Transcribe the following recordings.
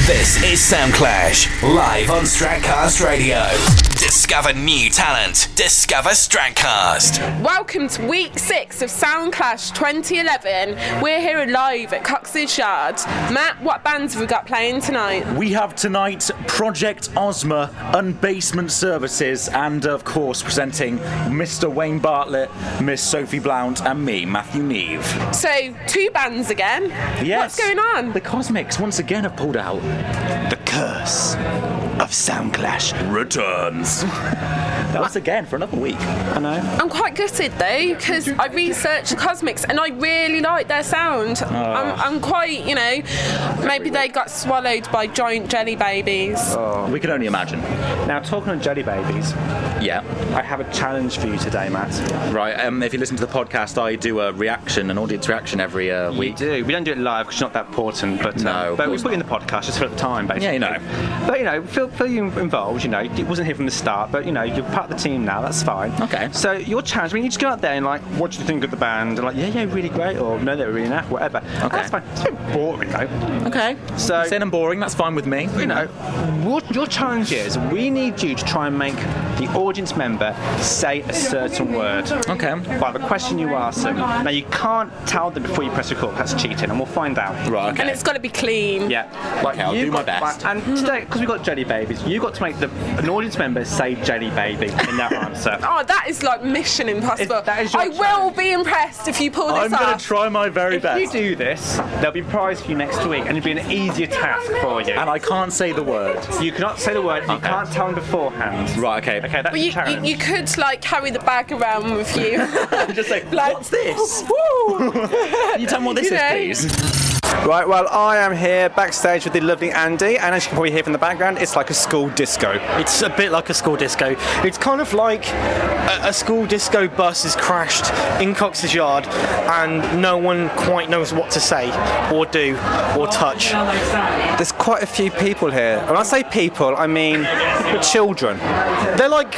This is Soundclash, live on Stratcast Radio. Discover new talent. Discover Stratcast. Welcome to week 6 of Soundclash 2011. We're here live at Cox's Yard. Matt, what bands have we got playing tonight? We have tonight Project Ozma and Basement Services, and of course presenting Mr. Wayne Bartlett, Miss Sophie Blount, and me, Matthew Neve. So, 2 bands again? Yes. What's going on? The Cosmics once again have pulled out. The curse of Soundclash returns. Once again for another week. I know. I'm quite gutted though, because I researched the Cosmics and I really like their sound. I'm quite, maybe they got swallowed by giant jelly babies. Oh. We can only imagine. Now, talking of jelly babies, yeah, I have a challenge for you today, Matt. Right, if you listen to the podcast, I do a reaction, an audience reaction every week. We do. We don't do it live because it's not that important, but no, but we put it in the podcast just for the time, basically. Yeah, But feel you involved. It wasn't here from the start, but you're part of the team now. That's fine. Okay. So your challenge, you just go out there and what do you think of the band? And yeah, really great, or no, they're really naff, whatever. Okay. That's fine. It's a bit boring though. Okay. So saying I'm boring, that's fine with me. What your challenge is, we need you to try and make the audience member say a certain word. Okay. By the question you ask them. Now you can't tell them before you press record. That's cheating, and we'll find out. Right. Okay. And it's got to be clean. Yeah. Okay, I'll do my best. And today, because we've got jelly babies, you've got to make an audience member say jelly baby in that answer. Oh, that is like mission impossible. That is your I will be impressed if you pull this I'm off. going to try my very best. If you do this, there'll be a prize for you next week, and it'll be an easier task for you. And I can't say the word. You cannot say the word, and you can't tell them beforehand. Right, okay. Okay, that's But the challenge. you could carry the bag around with you. Just like, what's this? Woo! Can you tell me what this is, please? Right, well, I am here backstage with the lovely Andy, and as you can probably hear from the background, it's like a school disco. It's a bit like a school disco. It's kind of like a school disco bus has crashed in Cox's Yard and no one quite knows what to say or do or touch. There's quite a few people here. When I say people, I mean children. They're like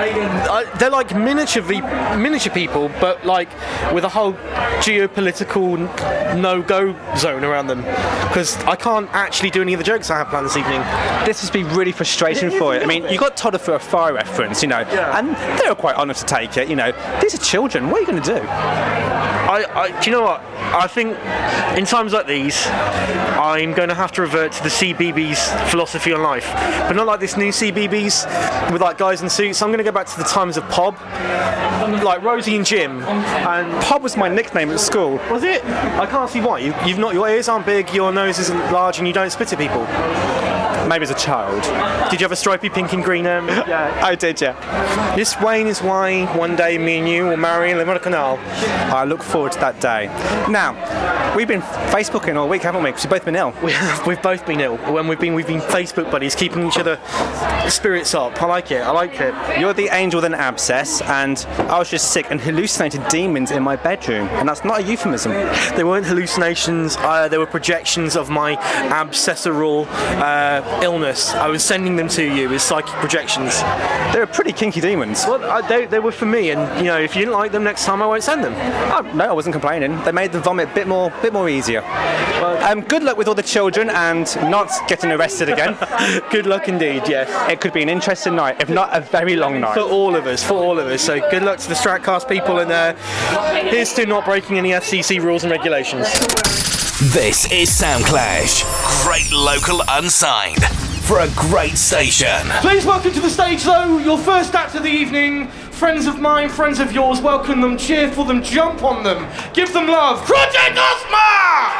miniature people, but like with a whole geopolitical no-go zone around them. Because I can't actually do any of the jokes I have planned this evening. This must be really frustrating for you. I mean, you got told off for a fire reference, and they were quite honest to take it. These are children. What are you going to do? Do you know what? I think in times like these, I'm going to have to revert to the CBeebies philosophy on life, but not like this new CBeebies with like guys in suits. I'm going to go back to the times of Pob, like Rosie and Jim. And Pob was my nickname at school. was it? I can't see why. You've not. Your ears aren't big, your nose isn't large, and you don't spit at people. Maybe as a child. Did you have a stripy pink and green? Yeah, I did, yeah. This, Wayne, is why one day me and you will marry and live on a canal. I look forward to that day. Now, we've been Facebooking all week, haven't we? Because we've both been ill. We've both been ill. When we've been Facebook buddies, keeping each other spirits up. I like it. You're the angel with an abscess, and I was just sick and hallucinated demons in my bedroom, and that's not a euphemism. They weren't hallucinations. They were projections of my abscessoral illness. I was sending them to you as psychic projections. They were pretty kinky demons. Well, they were for me, and if you didn't like them next time, I won't send them. Oh, no, I wasn't complaining. They made the vomit a bit more easier. Good luck with all the children and not getting arrested again. Good luck indeed, yes. It could be an interesting night, if not a very long night. For all of us. So good luck to the Stratcast people, and here's to not breaking any FCC rules and regulations. This is Soundclash. Great local unsigned for a great station. Please welcome to the stage, though, your first act of the evening. Friends of mine, friends of yours, welcome them, cheer for them, jump on them, give them love. Project Ozma!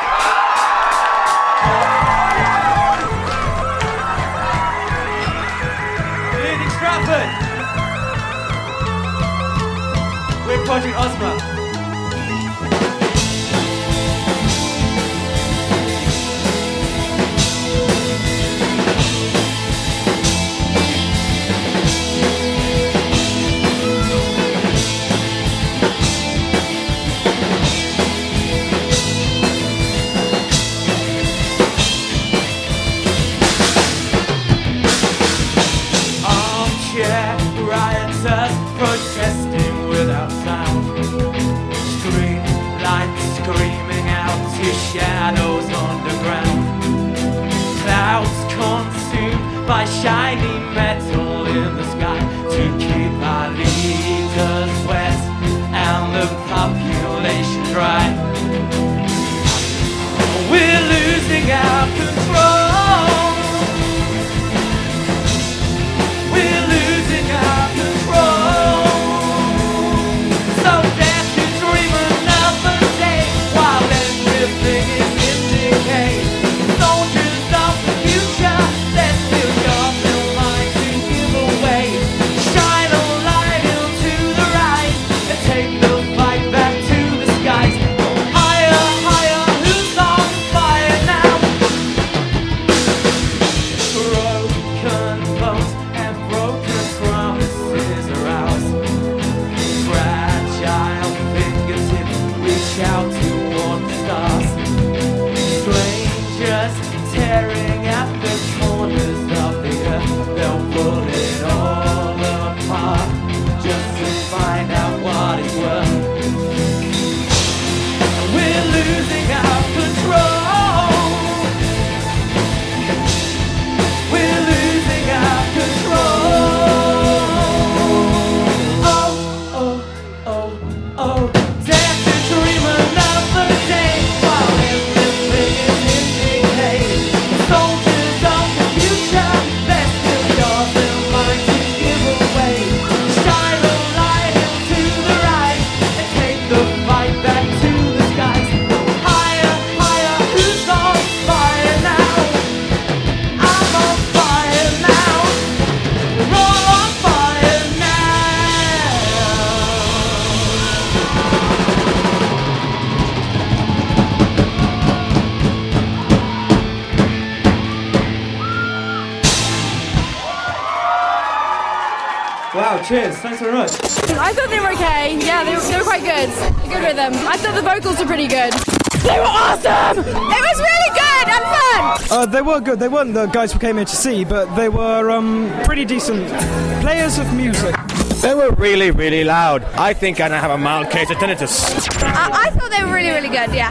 Leading Stratford! We're Project Ozma. Rioters protesting without sound. shiny metal in the sky to keep our leaders wet and the population dry. We're losing our control. We're losing our control. So dare to dream another day while everything is in decay. Soldiers of the future, let's build your mind to give away. Shine a light into the rise and take the fight back to the skies. Higher, higher, who's on fire now? Broken bones and broken promises are ours. Fragile fingertips reach out toward the stars. Strangers tearing at the corners of the earth. They'll pull it all apart just to find out what it's worth. We're losing our control. We're losing our control. Oh, oh, oh, oh. Dare to dream another day while everything is in decay. Soldiers of the future, let's build yours and mine to give away. Shine a light into the rise and take the fight back to the skies. Higher, higher, who's on fire now? I'm on fire now. We're all on fire now. Wow, cheers. Thanks very much. I thought they were okay. Yeah, they were quite good. Good rhythm. I thought the vocals were pretty good. They were awesome! It was really good and fun! They were good. They weren't the guys we came here to see, but they were pretty decent players of music. They were really, really loud. I think I have a mild case of tinnitus. I thought they were really, really good. Yeah,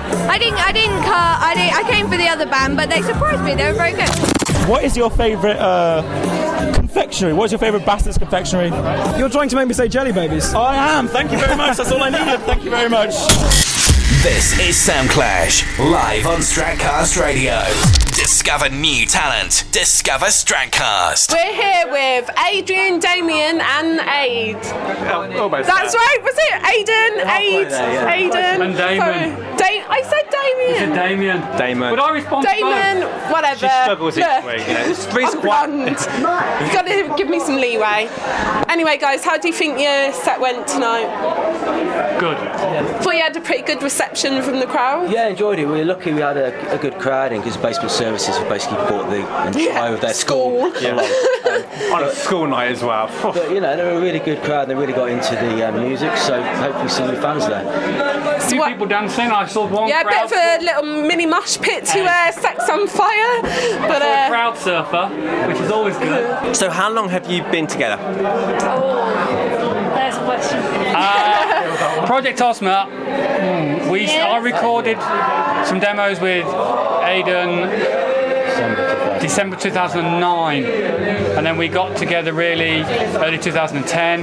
I came for the other band, but they surprised me. They were very good. What is your favourite confectionery? What is your favourite Bastards confectionery? You're trying to make me say Jelly Babies. I am. Thank you very much. That's all I needed. Thank you very much. This is Soundclash, live on Stratcast Radio. Discover new talent. Discover Stratcast. We're here with Adrian, Damien, and Aid. That's right, was it? Aiden, Aid, Aiden. And Damon. I said Damien. Damien. Damon. Would I respond to Damon, whatever. She struggles each Look, week. You know, it's three's I'm quite. blonde. You've got to give me some leeway. Anyway, guys, how do you think your set went tonight? Good. Thought you had a pretty good reception from the crowd. Yeah, enjoyed it. We were lucky we had a good crowd in because Basement Services have basically bought the entire of their school. On a school night as well. But you know, they were a really good crowd. They really got into the music, so hopefully some new fans there. A few people dancing. I saw one Yeah, a crowd. bit of a little mini mosh pit to Sex on Fire. But crowd surfer, which is always good. So how long have you been together? There's a question. Project Osma. I recorded some demos with Aidan. December 2009, and then we got together really early 2010.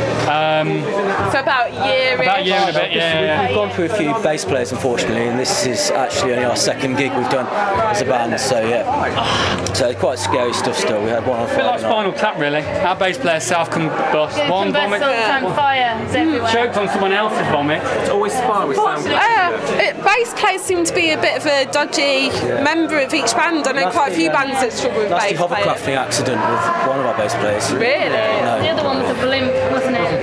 so about a year. About a year and a bit, yeah. We've gone through a few bass players, unfortunately, and this is actually only our second gig we've done as a band. So yeah, so quite scary stuff still. We had one on A bit like Friday night. Spinal Tap, really. Our bass player self-combust. One vomit. Fire everywhere. Choked on someone else's vomit. It's always fun with sound. Bass players seem to be a bit of a dodgy member of each band. I know quite a few bands that struggle with Nasty bass players. hovercrafting accident with one of our bass players. Really? The other one was a blimp, wasn't it?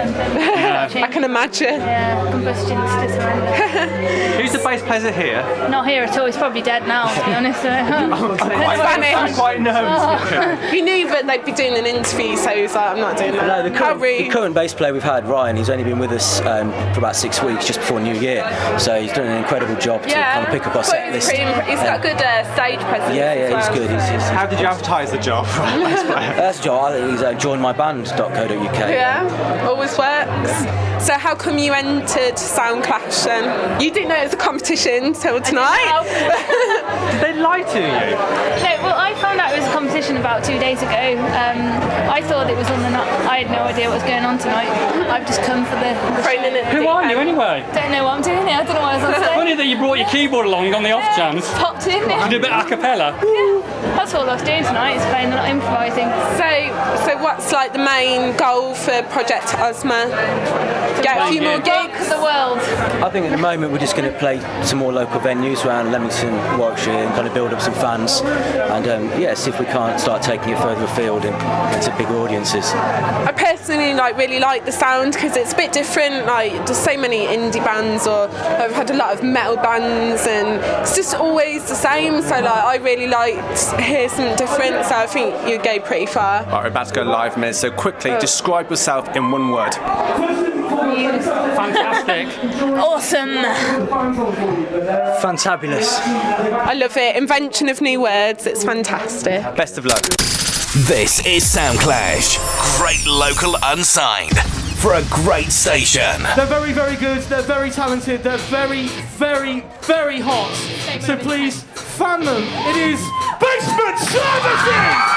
I can imagine. Yeah, combustion Who's the bass player here? Not here at all. He's probably dead now, to be honest. Spanish. Quite nervous. He knew that they'd be doing an interview, so he was like, I'm not doing that. No, the How current, the rude. current bass player we've had, Ryan, he's only been with us for about 6 weeks, just before New Year. So he's done an incredible job to kind of pick up our But set he's list. he's got good stage presence. Yeah, as he's well. good. He's How did you advertise the job? that's Joe. I think he's joinmyband.co.uk. Yeah, always works. So how come you entered Soundclash then? You didn't know it was a competition till tonight. Did they lie to you? No, well, I found out it was a competition about 2 days ago. I thought it was on the night. I had no idea what was going on tonight. I've just come for the Who are you anyway? Don't know what I'm doing here. I don't know what I was on stage. Funny that you brought your keyboard along on the off chance. Popped in there. You did a bit a cappella. Yeah, that's all I was doing tonight, is playing, not improvising. So what's like the main goal for Project Ozma? Get a few more gigs for the world. I think at the moment we're just going to play some more local venues around Leamington, Warwickshire, and kind of build up some fans, and see if we can't start taking it further afield and into bigger audiences. I personally really like the sound because it's a bit different. Like there's so many indie bands, or I've had a lot of metal bands, and it's just always the same. So I really like to hear something different. So I think you'd go pretty far. Right, we're about to go live, Miz. So quickly, describe yourself in one word. Fantastic. Awesome. Fantabulous. I love it. Invention of new words. It's fantastic. Best of luck. This is Soundclash. Great local unsigned for a great station. They're very, very good. They're very talented. They're very, very, very hot. So please fan them. It is Basement Services!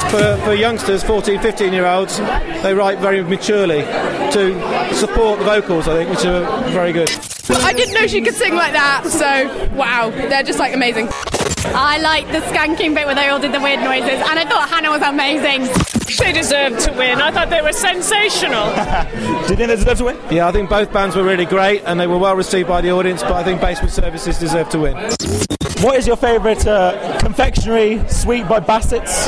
for youngsters, 14, 15-year-olds, they write very maturely to support the vocals, I think, which are very good. I didn't know she could sing like that, so wow, they're just like amazing. I like the skanking bit where they all did the weird noises, and I thought Hannah was amazing. They deserved to win. I thought they were sensational. Do you think they deserve to win? Yeah, I think both bands were really great and they were well received by the audience, but I think Basement Services deserve to win. What is your favourite confectionery sweet by Bassett's?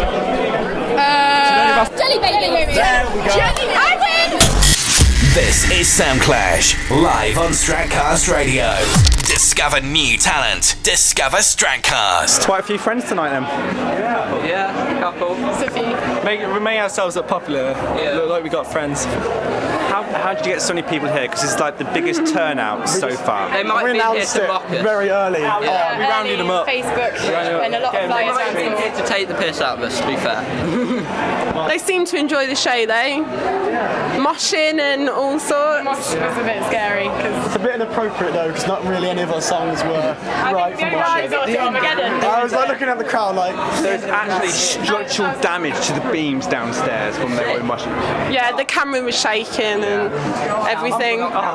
Jelly Baby. There we go. Jelly, I win! This is Soundclash, live on Stratcast Radio. Discover new talent. Discover Stratcast. Quite a few friends tonight then. Yeah, a couple. We made ourselves look popular. Yeah. Look like we got friends. How did you get so many people here? Because it's like the biggest turnout so far. They might be here to mock us. Very early. Yeah. We rounded them up. Facebook and a lot of flyers around. They might be here to take the piss out of us, to be fair. They seem to enjoy the show though. Moshing and all sorts. Mosh was a bit scary. It's a bit inappropriate though, because not really any of our songs were right for moshing. I was like looking at the crowd like... There's actually structural damage to the beams downstairs when they were moshing. Yeah, the camera was shaking and everything.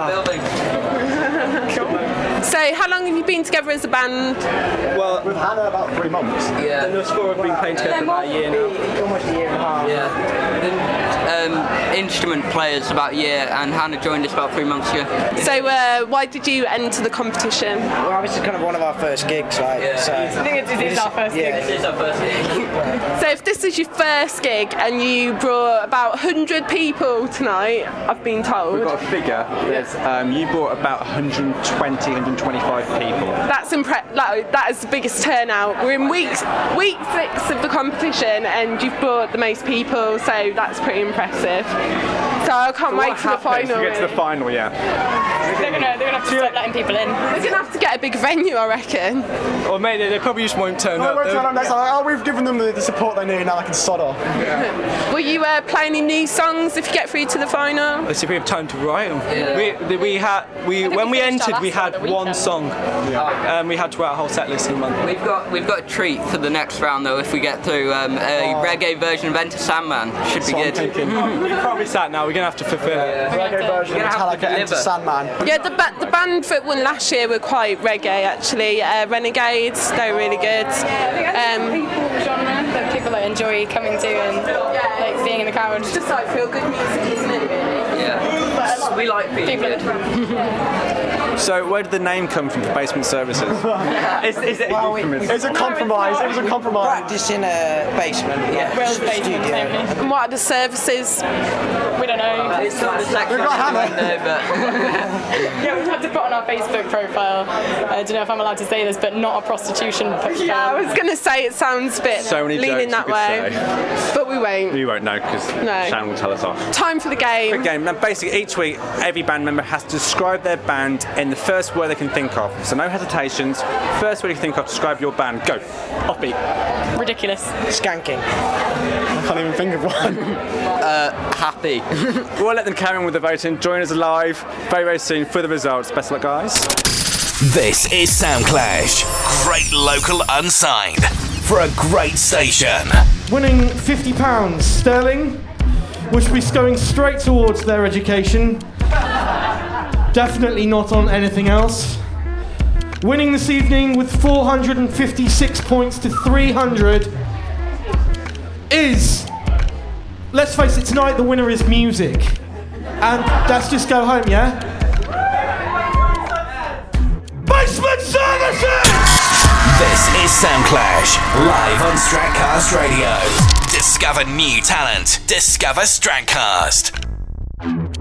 So, how long have you been together as a band? Well, with Hannah about 3 months. Yeah. And us four have been playing together for about a year now. Almost a year and a half. Yeah. Instrument players about a year, and Hannah joined us about 3 months ago. So, why did you enter the competition? Well, this is kind of one of our first gigs, like. Yeah. So I think it is our first gig. This is our first gig. So, if this is your first gig and you brought about 100 people tonight, I've been told. We've got a figure. You brought about 120, 125 people. That's that is the biggest turnout. We're in week 6 of the competition, and you've brought the most people, so that's pretty impressive. So I can't wait for the final. To get to the final, yeah. They're gonna have to stop letting people in. We're gonna have to get a big venue, I reckon. Or maybe they probably just won't turn up. That's like, we've given them the support they need, now they can sod off. Yeah. Will you play any new songs if you get through to the final? Let's see if we have time to write them. Yeah. When we entered, we had one song. We had to write a whole set list in a month. We've got a treat for the next round though. If we get through a reggae version of Enter Sandman, should be good. We probably sat now. We're gonna have to fulfil it. Reggae version of Metallica, Enter Sandman. Yeah, the band that won last year were quite reggae actually. Renegades, they were really good. People genre that people that enjoy coming to and like being in the crowd. It's just like feel good music, isn't it? Really? Yeah. We like feeling good. So where did the name come from for Basement Services? Is it a euphemism? It's a compromise. It was a compromise. Practice in a basement. Yeah. Will's basement. And what are the services? We don't know. It's not a section but Yeah, we've had to put on our Facebook profile. I don't know if I'm allowed to say this, but not a prostitution profile. Yeah, I was going to say it sounds a bit leaning that way, but we won't. You won't know because Shannon will tell us off. Time for the game. Quick game. Now, basically, each week, every band member has to describe their band in the first word they can think of. So no hesitations. First word you can think of, describe your band. Go. Offbeat. Ridiculous. Skanking. I can't even think of one. Happy. We'll let them carry on with the voting. Join us live very, very soon for the results. Best of luck, guys. This is Soundclash. Great local unsigned for a great station. Winning £50 sterling, which will be going straight towards their education. Definitely not on anything else. Winning this evening with 456 points to 300 is, let's face it, tonight the winner is Music. And let's just go home, yeah? Basement Services! This is Soundclash, live on Stratcast Radio. Discover new talent. Discover Stratcast.